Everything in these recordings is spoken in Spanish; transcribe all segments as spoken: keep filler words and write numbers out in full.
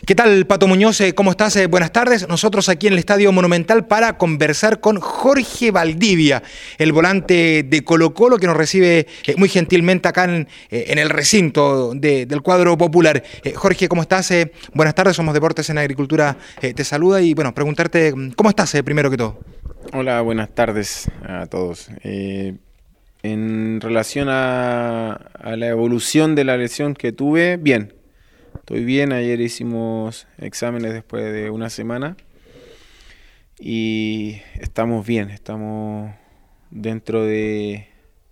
¿Qué tal, Pato Muñoz? ¿Cómo estás? Eh, buenas tardes. Nosotros aquí en el Estadio Monumental para conversar con Jorge Valdivia, el volante de Colo-Colo que nos recibe eh, muy gentilmente acá en, eh, en el recinto de, del cuadro popular. Eh, Jorge, ¿cómo estás? Eh, buenas tardes, somos Deportes en Agricultura, eh, te saluda y bueno, preguntarte, ¿cómo estás eh, primero que todo? Hola, buenas tardes a todos. Eh, en relación a, a la evolución de la lesión que tuve, bien. Estoy bien, ayer hicimos exámenes después de una semana y estamos bien, estamos dentro de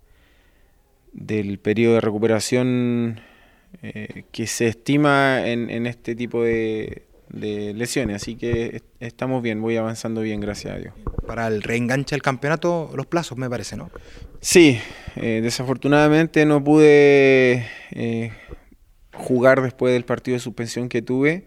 del periodo de recuperación eh, que se estima en, en este tipo de, de lesiones, así que est- estamos bien, voy avanzando bien, gracias a Dios. Para el reenganche del campeonato, los plazos me parece, ¿no? Sí, eh, desafortunadamente no pude eh, jugar después del partido de suspensión que tuve,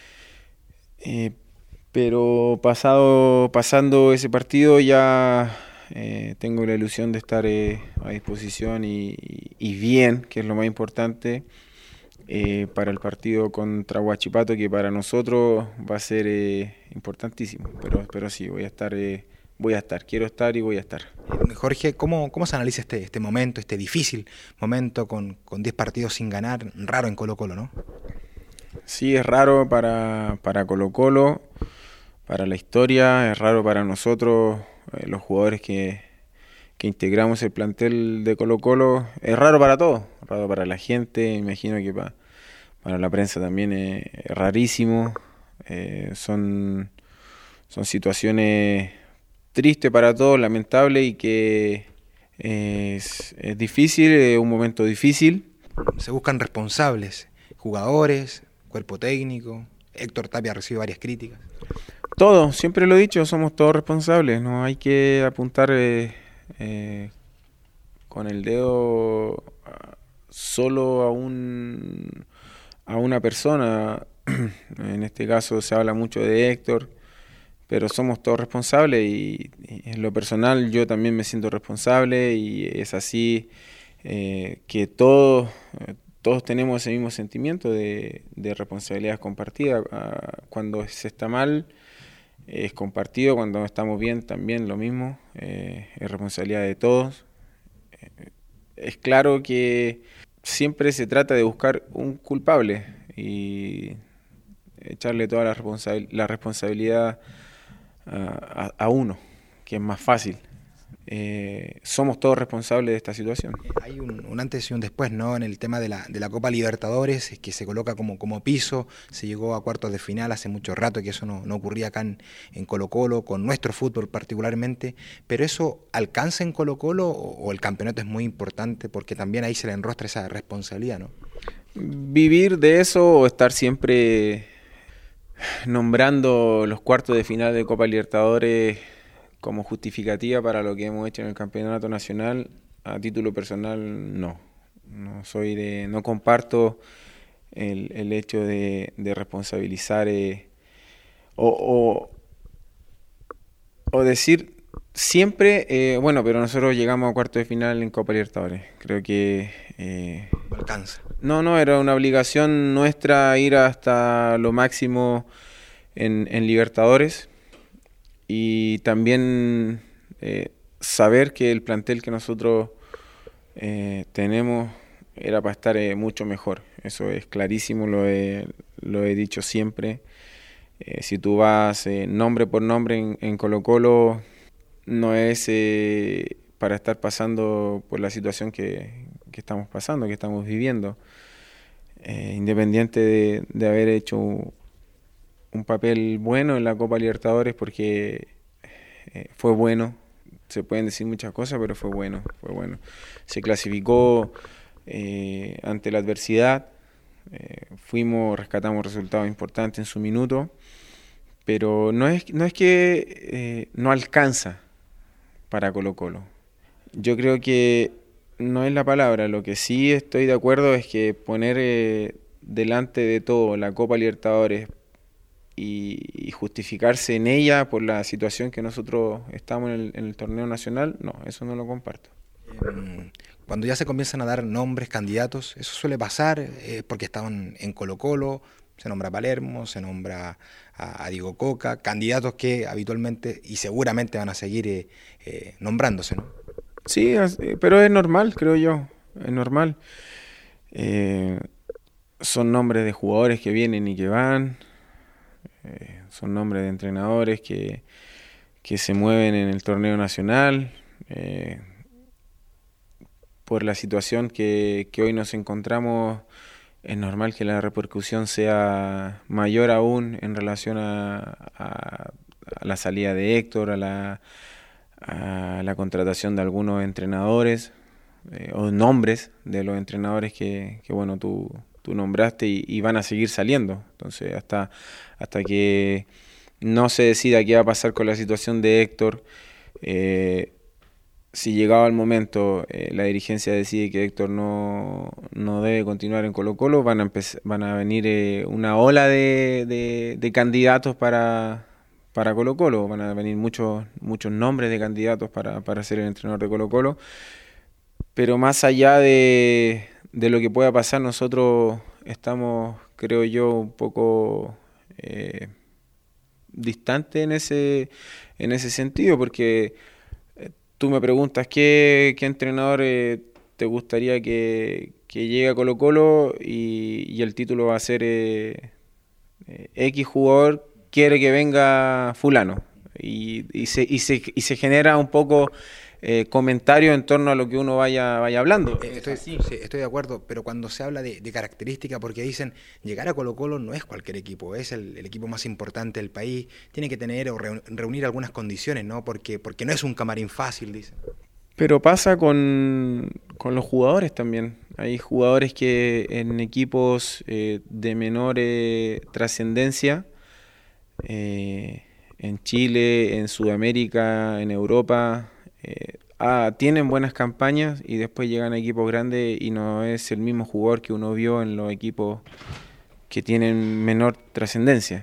eh, pero pasado, pasando ese partido ya eh, tengo la ilusión de estar eh, a disposición y, y bien, que es lo más importante, eh, para el partido contra Huachipato, que para nosotros va a ser eh, importantísimo, pero, pero sí, voy a estar, eh, voy a estar, quiero estar y voy a estar. Eh, Jorge, ¿cómo, cómo se analiza este, este momento, este difícil momento con, con diez partidos sin ganar? Raro en Colo-Colo, ¿no? Sí, es raro para, para Colo-Colo, para la historia, es raro para nosotros, eh, los jugadores que, que integramos el plantel de Colo-Colo, es raro para todos, raro para la gente, imagino que pa- para la prensa también es, es rarísimo, eh, son, son situaciones tristes para todos, lamentables y que eh, es, es difícil, es un momento difícil. Se buscan responsables, jugadores, cuerpo técnico. Héctor Tapia recibe varias críticas. Todo, siempre lo he dicho, somos todos responsables, no hay que apuntar eh, eh, con el dedo a- solo a un a una persona. En este caso se habla mucho de Héctor, pero somos todos responsables y, y en lo personal yo también me siento responsable y es así, eh, que todos eh, todos tenemos ese mismo sentimiento de, de responsabilidad compartida. Ah, cuando se está mal es compartido, cuando estamos bien también lo mismo, eh, es responsabilidad de todos. Eh, es claro que siempre se trata de buscar un culpable y echarle toda la, responsabil- la responsabilidad a, a- a uno, que es más fácil. Eh, somos todos responsables de esta situación. Hay un, un antes y un después, ¿no? En el tema de la, de la Copa Libertadores, que se coloca como, como piso, se llegó a cuartos de final hace mucho rato, que eso no, no ocurría acá en, en Colo-Colo, con nuestro fútbol particularmente, pero ¿eso alcanza en Colo-Colo o, o el campeonato es muy importante? Porque también ahí se le enrostra esa responsabilidad, ¿no? Vivir de eso o estar siempre nombrando los cuartos de final de Copa Libertadores como justificativa para lo que hemos hecho en el campeonato nacional, a título personal, no. No soy de, no comparto el, el hecho de, de responsabilizar eh, o, o, o decir siempre, eh, bueno, pero nosotros llegamos a cuartos de final en Copa Libertadores. Creo que eh, No alcanza. no, no, era una obligación nuestra ir hasta lo máximo en, en Libertadores y también eh, saber que el plantel que nosotros eh, tenemos era para estar eh, mucho mejor. Eso es clarísimo, lo he, lo he dicho siempre. Eh, si tú vas eh, nombre por nombre en, en Colo-Colo, no es eh, para estar pasando por la situación que, que estamos pasando, que estamos viviendo. Eh, independiente de, de haber hecho un, un papel bueno en la Copa Libertadores, porque eh, fue bueno, se pueden decir muchas cosas, pero fue bueno, fue bueno. Se clasificó eh, ante la adversidad, eh, fuimos, rescatamos resultados importantes en su minuto, pero no es, no es que eh, no alcanza para Colo-Colo. Yo creo que no es la palabra, lo que sí estoy de acuerdo es que poner eh, delante de todo la Copa Libertadores y, y justificarse en ella por la situación que nosotros estamos en el, en el torneo nacional, no, eso no lo comparto. Eh, Cuando ya se comienzan a dar nombres, candidatos, eso suele pasar eh, porque estaban en Colo-Colo, Se nombra a Palermo, se nombra a, a Diego Coca, candidatos que habitualmente y seguramente van a seguir eh, eh, nombrándose, ¿no? Sí, pero es normal, creo yo, es normal. Eh, son nombres de jugadores que vienen y que van, eh, son nombres de entrenadores que, que se mueven en el torneo nacional. Eh, por la situación que, que hoy nos encontramos, es normal que la repercusión sea mayor aún en relación a, a, a la salida de Héctor, a la, a la contratación de algunos entrenadores eh, o nombres de los entrenadores que, que bueno, tú, tú nombraste y, y van a seguir saliendo. Entonces, hasta, hasta que no se decida qué va a pasar con la situación de Héctor, eh, si llegado el momento eh, la dirigencia decide que Héctor no, no debe continuar en Colo-Colo, van a empezar, van a venir eh, una ola de, de, de candidatos para, para Colo-Colo, van a venir muchos, muchos nombres de candidatos para, para ser el entrenador de Colo-Colo, pero más allá de, de lo que pueda pasar, nosotros estamos, creo yo, un poco eh, distantes en ese, en ese sentido, porque tú me preguntas qué, qué entrenador eh, te gustaría que, que llegue a Colo-Colo y, y el título va a ser eh, eh, X jugador quiere que venga fulano. Y, y, se, y, se, y se genera un poco eh, comentario en torno a lo que uno vaya, vaya hablando. Eh, estoy, sí, estoy de acuerdo, pero cuando se habla de, de características, porque dicen, llegar a Colo-Colo no es cualquier equipo, es el, el equipo más importante del país, tiene que tener o reunir algunas condiciones, ¿no? Porque, porque no es un camarín fácil, dicen. Pero pasa con, con los jugadores también. Hay jugadores que en equipos eh, de menor eh, trascendencia, eh, en Chile, en Sudamérica, en Europa, eh, ah, tienen buenas campañas y después llegan a equipos grandes y no es el mismo jugador que uno vio en los equipos que tienen menor trascendencia.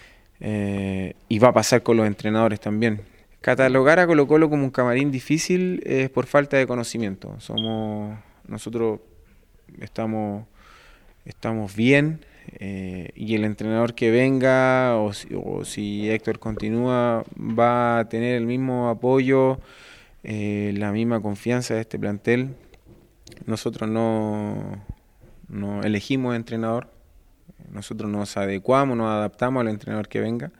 Eh, y va a pasar con los entrenadores también. Catalogar a Colo-Colo como un camarín difícil es por falta de conocimiento. Somos, nosotros estamos, estamos bien eh, y el entrenador que venga o si, o si Héctor continúa va a tener el mismo apoyo, eh, la misma confianza de este plantel. Nosotros no, no elegimos entrenador, nosotros nos adecuamos, nos adaptamos al entrenador que venga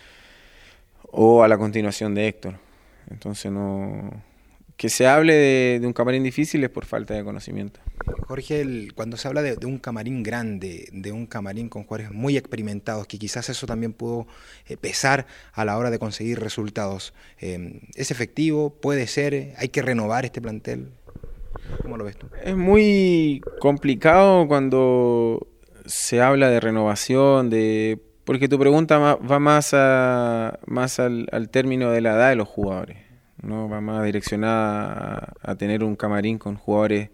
o a la continuación de Héctor. Entonces no, que se hable de, de un camarín difícil es por falta de conocimiento. Jorge, el, cuando se habla de, de un camarín grande, de un camarín con jugadores muy experimentados, que quizás eso también pudo eh, pesar a la hora de conseguir resultados, eh, ¿es efectivo? ¿Puede ser? ¿Hay que renovar este plantel? ¿Cómo lo ves tú? Es muy complicado cuando se habla de renovación, de porque tu pregunta va más, a, más al, al término de la edad de los jugadores, ¿no? Va más direccionada a, a tener un camarín con jugadores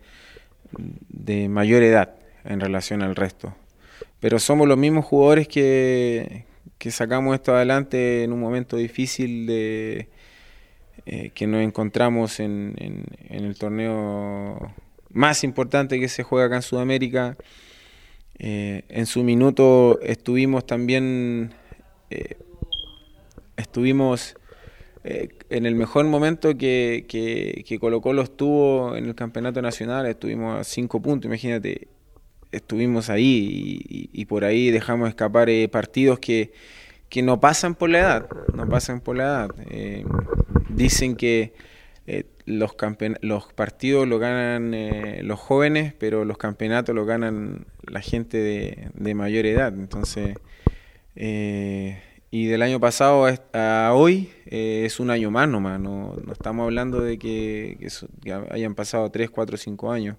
de mayor edad en relación al resto. Pero somos los mismos jugadores que, que sacamos esto adelante en un momento difícil de eh, que nos encontramos en, en, en el torneo más importante que se juega acá en Sudamérica. Eh, en su minuto estuvimos también, eh, estuvimos eh, en el mejor momento que, que, que Colo-Colo estuvo en el campeonato nacional, estuvimos a cinco puntos, imagínate, estuvimos ahí y, y, y por ahí dejamos escapar eh, partidos que, que no pasan por la edad, no pasan por la edad. Eh, dicen que eh, los, campeon- los partidos lo ganan eh, los jóvenes, pero los campeonatos lo ganan la gente de, de mayor edad. Entonces, eh, y del año pasado a hoy eh, es un año más nomás, no, no estamos hablando de que, que, so, que hayan pasado tres, cuatro, cinco años.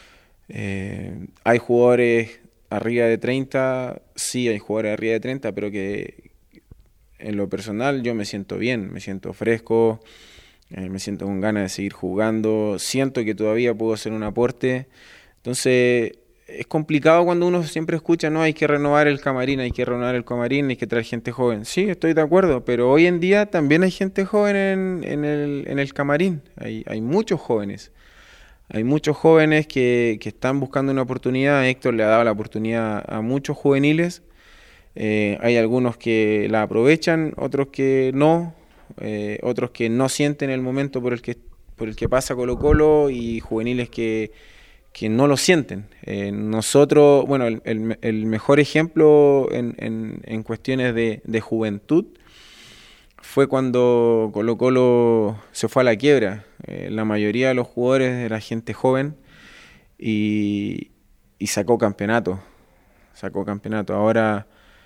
Eh, hay jugadores arriba de treinta, sí hay jugadores arriba de treinta, pero que en lo personal yo me siento bien, me siento fresco, eh, me siento con ganas de seguir jugando, siento que todavía puedo hacer un aporte. Entonces es complicado cuando uno siempre escucha, no, hay que renovar el camarín, hay que renovar el camarín, hay que traer gente joven. Sí, estoy de acuerdo, pero hoy en día también hay gente joven en, en, el, en el camarín, hay, hay muchos jóvenes. Hay muchos jóvenes que, que están buscando una oportunidad. Héctor le ha dado la oportunidad a muchos juveniles Eh, hay algunos que la aprovechan, otros que no, eh, otros que no sienten el momento por el que, por el que pasa Colo-Colo y juveniles que, que no lo sienten. Eh, nosotros, bueno, el, el, el mejor ejemplo en, en, en cuestiones de, de juventud fue cuando Colo-Colo se fue a la quiebra. Eh, la mayoría de los jugadores era gente joven y, y sacó campeonato. Sacó campeonato. Ahora,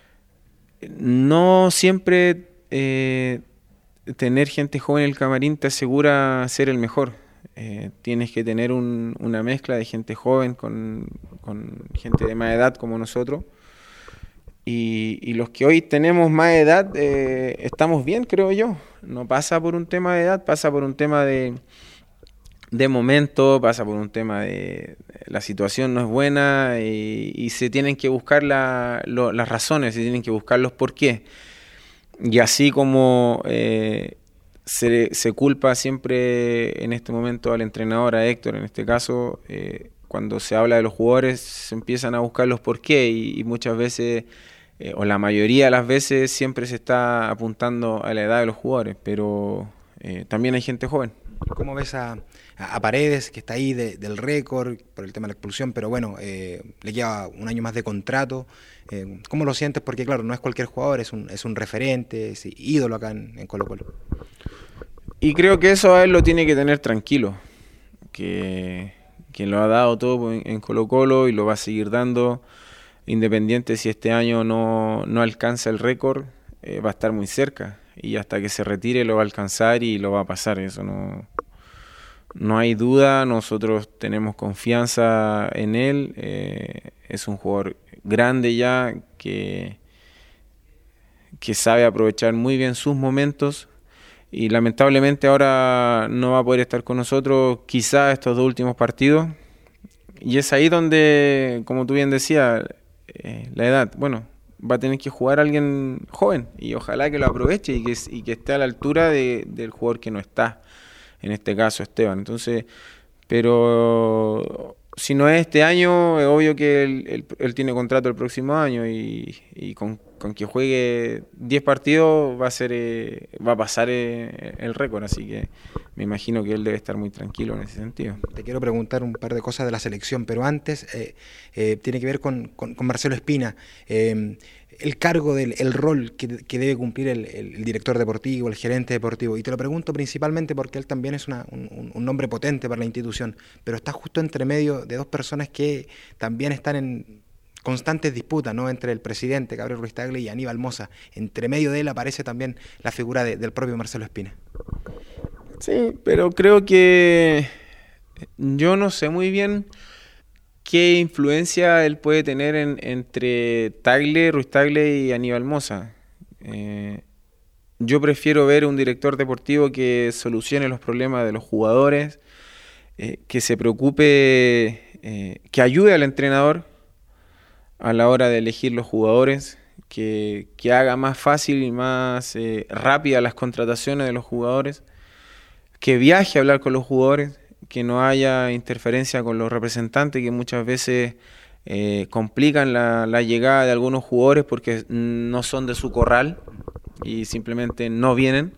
no siempre eh, tener gente joven en el camarín te asegura ser el mejor. Eh, tienes que tener un, una mezcla de gente joven con, con gente de más edad como nosotros. Y, y los que hoy tenemos más edad, eh, estamos bien, creo yo. No pasa por un tema de edad, pasa por un tema de, de momento, pasa por un tema de la situación no es buena y, y se tienen que buscar la, lo, las razones, se tienen que buscar los por qué. Y así como eh, se, se culpa siempre en este momento al entrenador, a Héctor en este caso, eh, cuando se habla de los jugadores se empiezan a buscar los por qué y, y muchas veces, eh, o la mayoría de las veces, siempre se está apuntando a la edad de los jugadores, pero eh, también hay gente joven. ¿Cómo ves a, a Paredes, que está ahí de, del récord por el tema de la expulsión, pero bueno, eh, le queda un año más de contrato? Eh, ¿Cómo lo sientes? Porque claro, no es cualquier jugador, es un, es un referente, es ídolo acá en, en Colo-Colo. Y creo que eso a él lo tiene que tener tranquilo, que, que lo ha dado todo en, en Colo-Colo y lo va a seguir dando, independiente si este año no, no alcanza el récord, eh, va a estar muy cerca y hasta que se retire lo va a alcanzar y lo va a pasar, eso no, no hay duda, nosotros tenemos confianza en él, eh, es un jugador grande ya que, que sabe aprovechar muy bien sus momentos y lamentablemente ahora no va a poder estar con nosotros quizás estos dos últimos partidos y es ahí donde, como tú bien decías, eh, la edad, bueno, va a tener que jugar alguien joven y ojalá que lo aproveche y que, y que esté a la altura de, del jugador que no está, en este caso Esteban. Entonces, pero si no es este año, es obvio que él, él, él tiene contrato el próximo año y, y con, con que juegue diez partidos va a ser eh, va a pasar eh, el récord, así que me imagino que él debe estar muy tranquilo en ese sentido. Te quiero preguntar un par de cosas de la selección, pero antes eh, eh, tiene que ver con, con, con Marcelo Espina. Eh, el cargo, del el rol que, que debe cumplir el, el, el director deportivo, el gerente deportivo. Y te lo pregunto principalmente porque él también es una, un, un nombre potente para la institución, pero está justo entre medio de dos personas que también están en constantes disputas, ¿no? Entre el presidente, Gabriel Ruiz Tagle, y Aníbal Mosa. Entre medio de él aparece también la figura de, del propio Marcelo Espina. Sí, pero creo que yo no sé muy bien qué influencia él puede tener en, entre Tagle, Ruiz Tagle y Aníbal Mosa. Eh, yo prefiero ver un director deportivo que solucione los problemas de los jugadores, eh, que se preocupe, eh, que ayude al entrenador a la hora de elegir los jugadores, que, que haga más fácil y más eh, rápida las contrataciones de los jugadores, que viaje a hablar con los jugadores, que no haya interferencia con los representantes que muchas veces eh, complican la, la llegada de algunos jugadores porque no son de su corral y simplemente no vienen.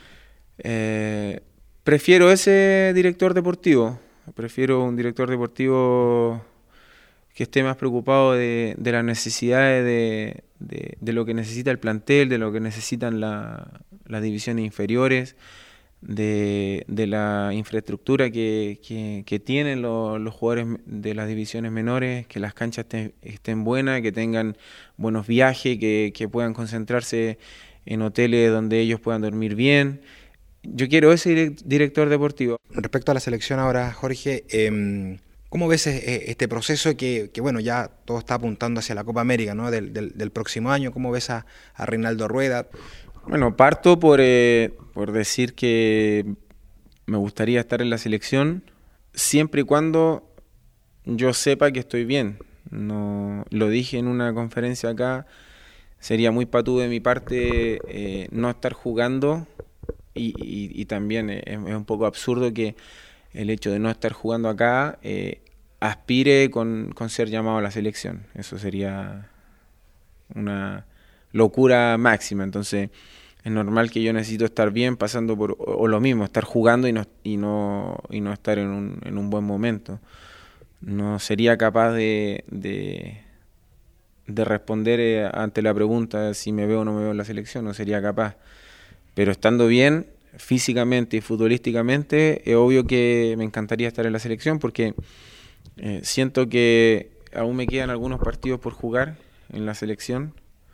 Eh, prefiero ese director deportivo, prefiero un director deportivo que esté más preocupado de, de las necesidades de, de, de lo que necesita el plantel, de lo que necesitan la, las divisiones inferiores, de, de la infraestructura que, que, que tienen los, los jugadores de las divisiones menores, que las canchas estén, estén buenas, que tengan buenos viajes, que, que puedan concentrarse en hoteles donde ellos puedan dormir bien. Yo quiero ese director deportivo. Respecto a la selección ahora, Jorge, eh, ¿cómo ves este proceso que, que, bueno, ya todo está apuntando hacia la Copa América, ¿no? del, del, del próximo año? ¿Cómo ves a, a Reinaldo Rueda? Bueno, parto por, eh, por decir que me gustaría estar en la selección siempre y cuando yo sepa que estoy bien. No, lo dije en una conferencia acá, sería muy patú de mi parte eh, no estar jugando y, y, y también es, es un poco absurdo que el hecho de no estar jugando acá eh, aspire con, con ser llamado a la selección. Eso sería una... locura máxima. Entonces es normal que yo necesito estar bien pasando por, o, o lo mismo, estar jugando y no, y no, y no estar en un, en un buen momento. No sería capaz de, de, de responder eh, ante la pregunta si me veo o no me veo en la selección, no sería capaz. Pero estando bien físicamente y futbolísticamente, es obvio que me encantaría estar en la selección porque eh, siento que aún me quedan algunos partidos por jugar en la selección.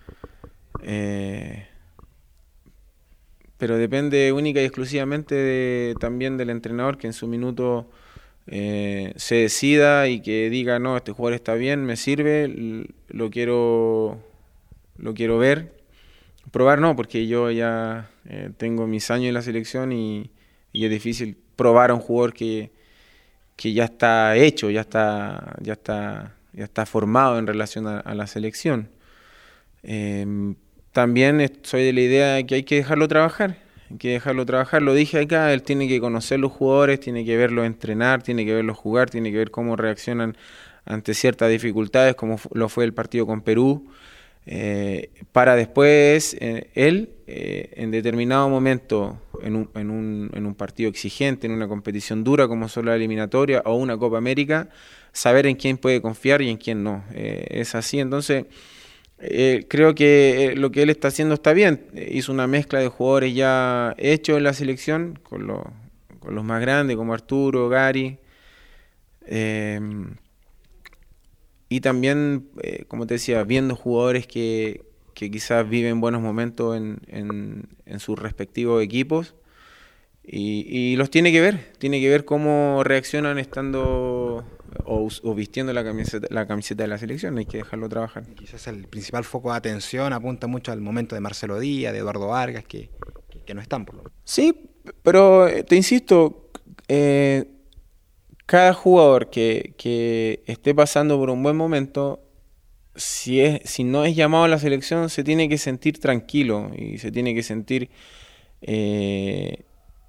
Eh, pero depende única y exclusivamente de, también del entrenador, que en su minuto eh, se decida y que diga, no, este jugador está bien, me sirve, lo quiero, lo quiero ver. Probar no, porque yo ya eh, tengo mis años en la selección y, y es difícil probar a un jugador que, que ya está hecho, ya está, ya está, ya está formado en relación a, a la selección. Eh, También soy de la idea de que hay que dejarlo trabajar, hay que dejarlo trabajar, lo dije acá, él tiene que conocer los jugadores, tiene que verlos entrenar, tiene que verlos jugar, tiene que ver cómo reaccionan ante ciertas dificultades, como lo fue el partido con Perú, eh, para después eh, él, eh, en determinado momento, en un, en, un, en un partido exigente, en una competición dura como son la eliminatoria o una Copa América, saber en quién puede confiar y en quién no. Eh, es así, entonces... Eh, creo que eh, lo que él está haciendo está bien. Eh, hizo una mezcla de jugadores ya hechos en la selección, con, lo, con los más grandes como Arturo, Gary. Eh, y también, eh, como te decía, viendo jugadores que, que quizás viven buenos momentos en, en, en sus respectivos equipos. Y, y los tiene que ver, tiene que ver cómo reaccionan estando o, o vistiendo la camiseta, la camiseta de la selección, hay que dejarlo trabajar. Quizás el principal foco de atención apunta mucho al momento de Marcelo Díaz, de Eduardo Vargas, que, que, que no están por lo menos. Sí, pero te insisto, eh, cada jugador que, que esté pasando por un buen momento, si, es, si no es llamado a la selección, se tiene que sentir tranquilo y se tiene que sentir... Eh,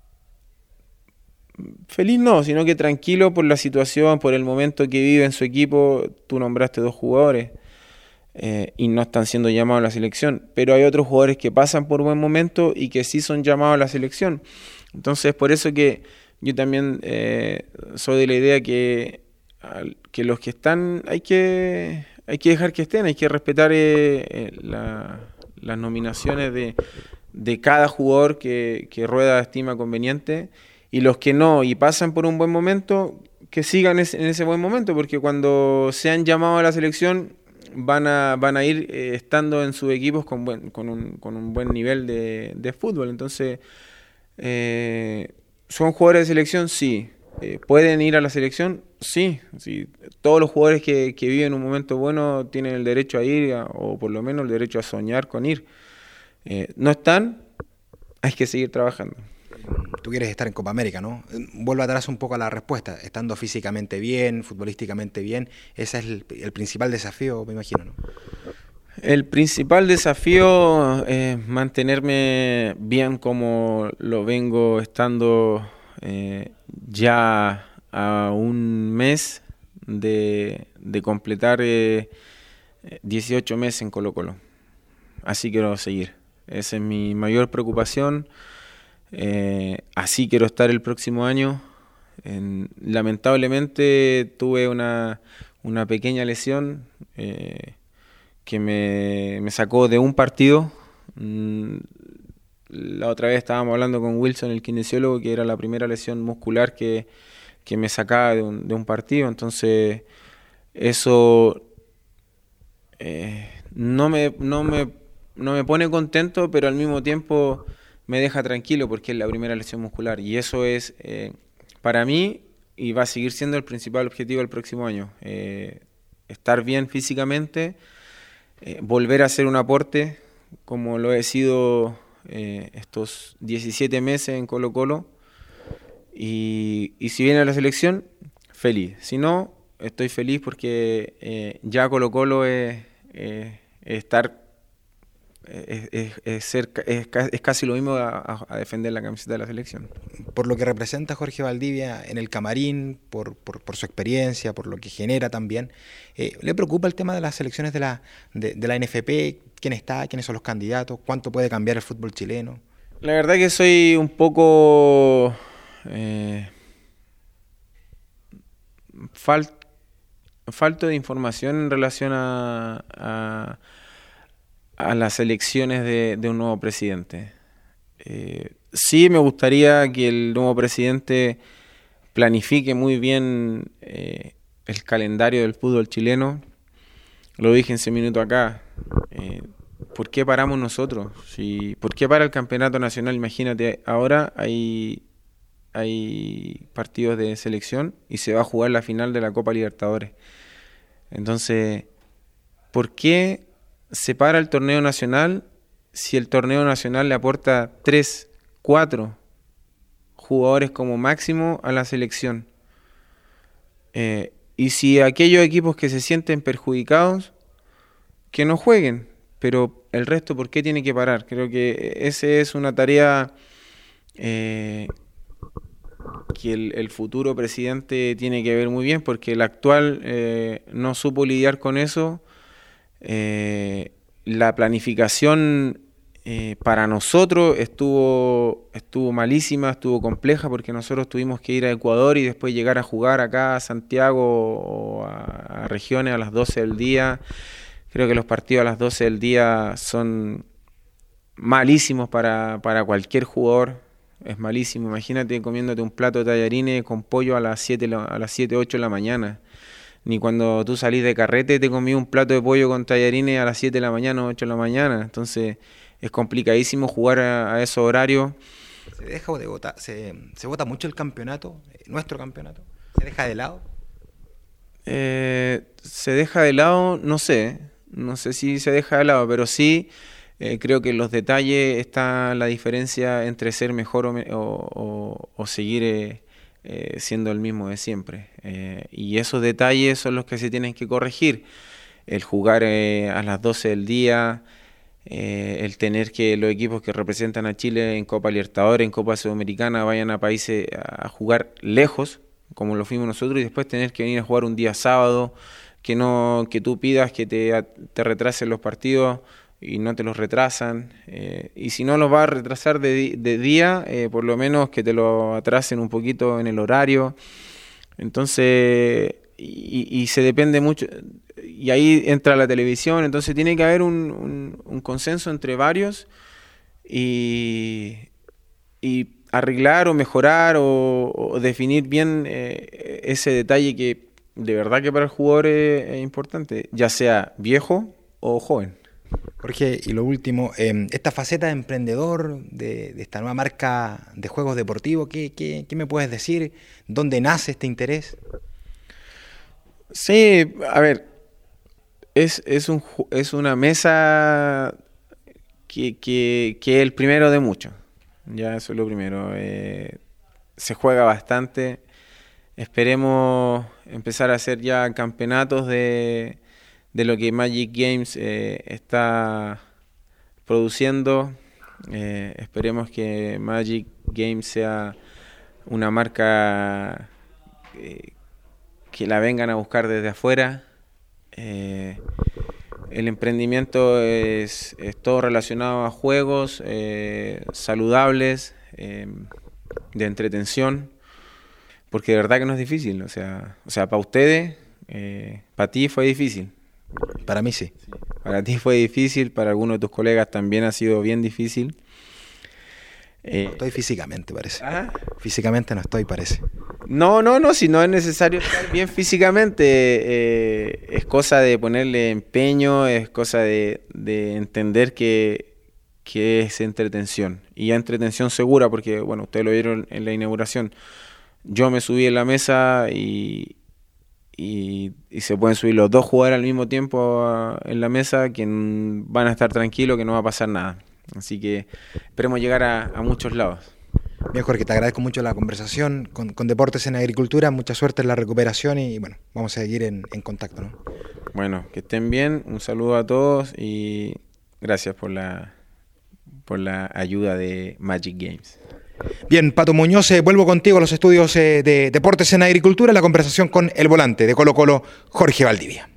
feliz no, sino que tranquilo por la situación, por el momento que vive en su equipo. Tú nombraste dos jugadores eh, y no están siendo llamados a la selección, pero hay otros jugadores que pasan por buen momento y que sí son llamados a la selección. Entonces, por eso que yo también eh, soy de la idea que, que los que están hay que, hay que dejar que estén, hay que respetar eh, eh, la, las nominaciones de, de cada jugador que, que Rueda estima conveniente. Y los que no y pasan por un buen momento, que sigan en ese buen momento, porque cuando sean llamados a la selección van a, van a ir eh, estando en sus equipos con, buen, con, un, con un buen nivel de, de fútbol. Entonces, eh, ¿son jugadores de selección? Sí. Eh, ¿Pueden ir a la selección? Sí. Sí. Todos los jugadores que, que viven un momento bueno tienen el derecho a ir, a, o por lo menos el derecho a soñar con ir. Eh, ¿No están? Hay que seguir trabajando. Tú quieres estar en Copa América, ¿no? Vuelvo atrás un poco a la respuesta. Estando físicamente bien, futbolísticamente bien, ese es el, el principal desafío, me imagino, ¿no? El principal desafío es mantenerme bien como lo vengo estando eh, ya a un mes de, de completar eh, dieciocho meses en Colo-Colo. Así quiero seguir. Esa es mi mayor preocupación. Eh, así quiero estar el próximo año. En, lamentablemente tuve una, una pequeña lesión eh, que me, me sacó de un partido. Mm, la otra vez estábamos hablando con Wilson, el kinesiólogo, que era la primera lesión muscular que, que me sacaba de un, de un partido. Entonces eso eh, no me, no me, no me pone contento, pero al mismo tiempo me deja tranquilo porque es la primera lesión muscular y eso es eh, para mí y va a seguir siendo el principal objetivo el próximo año, eh, estar bien físicamente, eh, volver a hacer un aporte como lo he sido eh, estos diecisiete meses en Colo-Colo y, y si viene a la selección, feliz, si no, estoy feliz porque eh, ya Colo-Colo es, es, es estar es, es, es, ser, es, es casi lo mismo a, a defender la camiseta de la selección. Por lo que representa Jorge Valdivia en el camarín, por, por, por su experiencia, por lo que genera también, eh, ¿le preocupa el tema de las selecciones de la, de, de la N F P? ¿Quién está? ¿Quiénes son los candidatos? ¿Cuánto puede cambiar el fútbol chileno? La verdad que soy un poco eh, fal, falto de información en relación a, a, a las elecciones de, de un nuevo presidente. Eh, sí me gustaría que el nuevo presidente planifique muy bien eh, el calendario del fútbol chileno. Lo dije en ese minuto acá. Eh, ¿Por qué paramos nosotros? Si, ¿Por qué para el campeonato nacional? Imagínate, ahora hay, hay partidos de selección y se va a jugar la final de la Copa Libertadores. Entonces, ¿por qué se para el torneo nacional si el torneo nacional le aporta tres, cuatro jugadores como máximo a la selección? Eh, y si aquellos equipos que se sienten perjudicados, que no jueguen, pero el resto, ¿por qué tiene que parar? Creo que esa es una tarea eh, que el, el futuro presidente tiene que ver muy bien, porque el actual eh, no supo lidiar con eso. Eh, la planificación eh, para nosotros estuvo, estuvo malísima, estuvo compleja, porque nosotros tuvimos que ir a Ecuador y después llegar a jugar acá a Santiago o a, a regiones a las doce del día. Creo que los partidos a las doce del día son malísimos para, para cualquier jugador. Es malísimo. Imagínate comiéndote un plato de tallarines con pollo a las siete, a las siete, ocho de la mañana. Ni cuando tú salís de carrete te comí un plato de pollo con tallarines a las siete de la mañana o ocho de la mañana. Entonces es complicadísimo jugar a, a esos horarios. ¿Se deja de votar? ¿Se, se vota mucho el campeonato? ¿Nuestro campeonato? ¿Se deja de lado? Eh, se deja de lado, no sé. No sé si se deja de lado, pero sí eh, creo que en los detalles está la diferencia entre ser mejor o, o, o, o seguir eh, eh, siendo el mismo de siempre. Eh, y esos detalles son los que se tienen que corregir. El jugar eh, a las doce del día, eh, el tener que los equipos que representan a Chile en Copa Libertadores, en Copa Sudamericana, vayan a países a jugar lejos, como lo fuimos nosotros, y después tener que venir a jugar un día sábado, que no que tú pidas que te, te retrasen los partidos y no te los retrasan, eh, y si no los vas a retrasar de, de día, eh, por lo menos que te lo atrasen un poquito en el horario. Entonces, y, y se depende mucho, y ahí entra la televisión, entonces tiene que haber un, un, un consenso entre varios y, y arreglar o mejorar o, o definir bien eh, ese detalle que de verdad que para el jugador es, es importante, ya sea viejo o joven. Jorge, y lo último, eh, esta faceta de emprendedor de, de esta nueva marca de juegos deportivos, ¿qué, qué, qué me puedes decir? ¿Dónde nace este interés? Sí, a ver, es, es, un, es una mesa que, que, que es el primero de muchos. Ya, eso es lo primero. Eh, se juega bastante. Esperemos empezar a hacer ya campeonatos de, de lo que Magic Games eh, está produciendo. Eh, esperemos que Magic Games sea una marca eh, que la vengan a buscar desde afuera. Eh, el emprendimiento es, es todo relacionado a juegos eh, saludables, eh, de entretención. Porque de verdad que no es difícil, o sea, o sea para ustedes, eh, para ti fue difícil. Para mí sí. sí. Para ti fue difícil, para algunos de tus colegas también ha sido bien difícil. Eh, no estoy físicamente, parece. ¿Ah? Físicamente no estoy, parece. No, no, no, si no es necesario estar bien físicamente, eh, es cosa de ponerle empeño, es cosa de, de entender que, que es entretención. Y ya entretención segura, porque, bueno, ustedes lo vieron en la inauguración. Yo me subí en la mesa y, y, y se pueden subir los dos jugadores al mismo tiempo a, en la mesa, que van a estar tranquilos, que no va a pasar nada. Así que esperemos llegar a, a muchos lados. Bien, Jorge, te agradezco mucho la conversación con, con Deportes en Agricultura. Mucha suerte en la recuperación y bueno, vamos a seguir en, en contacto, ¿no? Bueno, que estén bien. Un saludo a todos y gracias por la, por la ayuda de Magic Games. Bien, Pato Muñoz, eh, vuelvo contigo a los estudios eh, de Deportes en Agricultura, la conversación con el volante de Colo-Colo, Jorge Valdivia.